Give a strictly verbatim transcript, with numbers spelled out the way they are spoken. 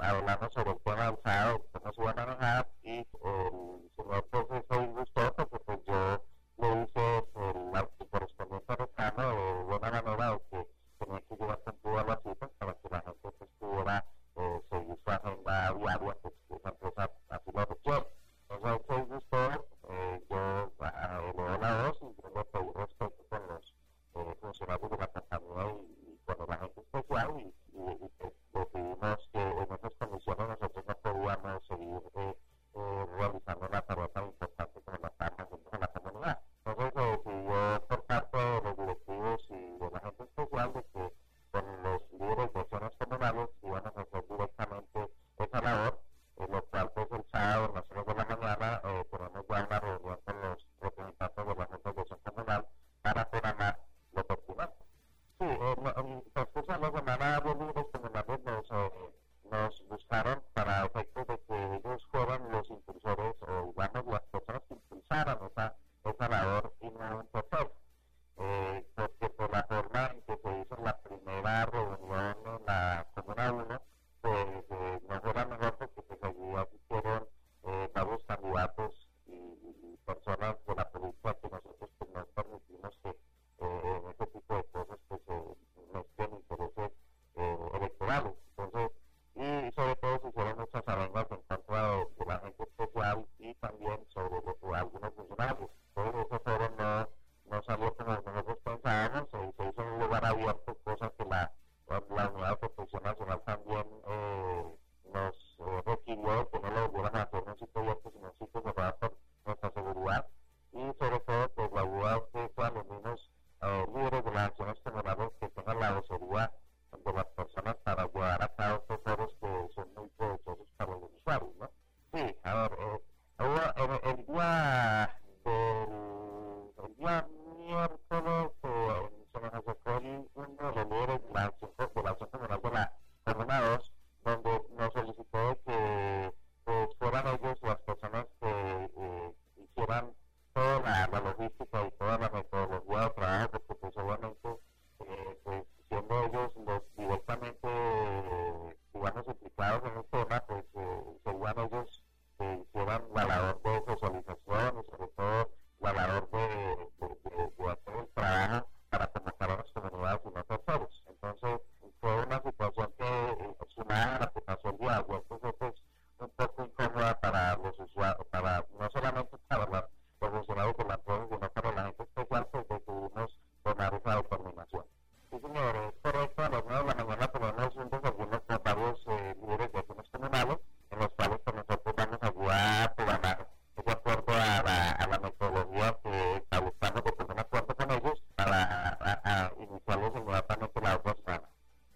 hablando sobre el tema del SAO, cómo se iba a manejar, y el señor pues se disgustó porque pues yo le hice el, el correspondiente reclamo de buena manera de que tenía que llevar con todas las citas para que la gente pues pudiera eh, seguir su agenda diaria, pues que esa empresa así lo requiere. Entonces se disgustó, eh, yo elevó la voz y yo le pedí respeto con los eh, funcionarios de la compañía y, y con el agente especial y, y, y que decidimos que en esas condiciones nosotros no podíamos seguir eh, eh, realizando una tarea tan importante como la estamos haciendo en la comunidad. Entonces se decidió por parte de los directivos y de la gente especial de que con los líderes de zonas comunales íbamos a hacer directamente esa labor, eh, lo cual pues el sábado a las nueve de la mañana eh, tenemos ya una reunión con los representantes de la Junta de Acción Comunal para programar lo pertinente. Sí, eh, no, en transcurso de la semana los líderes comunales nos, eh, nos buscaron para efectos de que ellos fueran los impulsores o digamos las personas que impulsaran esa, esa labor y no un tercero. Eh, porque por la forma en que se hizo la primera reunión en la Comuna uno, pues eh, no fue la mejor porque pues allí asistieron eh, varios candidatos y, y, y personas de la política que nosotros pues, no permitimos que eh, en ese tipo de cosas pues eh, mezclen intereses eh, electorales. Entonces, y sobre todo se hicieron muchas arengas en contra de, de la gente especial y también sobre lo que algunos funcionarios. Entonces ese foro no, no salió como nosotros pensábamos, se, se hizo en un lugar abierto, cosa que la, la Unidad de Protección Nacional también eh, nos eh, requirió que no lo volvieran a hacer en un sitio abierto, sino en un sitio cerrado por nuestra seguridad. Y sobre todo, pues la ayuda de todos los mismos eh, líderes de las acciones comunales que tengan la vocería de las personas para llevar a cabo estos foros que son muy provechosos para los usuarios, ¿no? Sí, a ver, eh, el, el día del el día miércoles eh, se nos acercó el, uno de los líderes de la acción, de la acción comunal de la Comuna dos, donde nos solicitó que pues, fueran ellos las personas que eh, hicieran toda la, la logística y toda la metodología de trabajo, porque pues obviamente eh, pues siendo ellos los directamente eh, digamos implicados en el tema, pues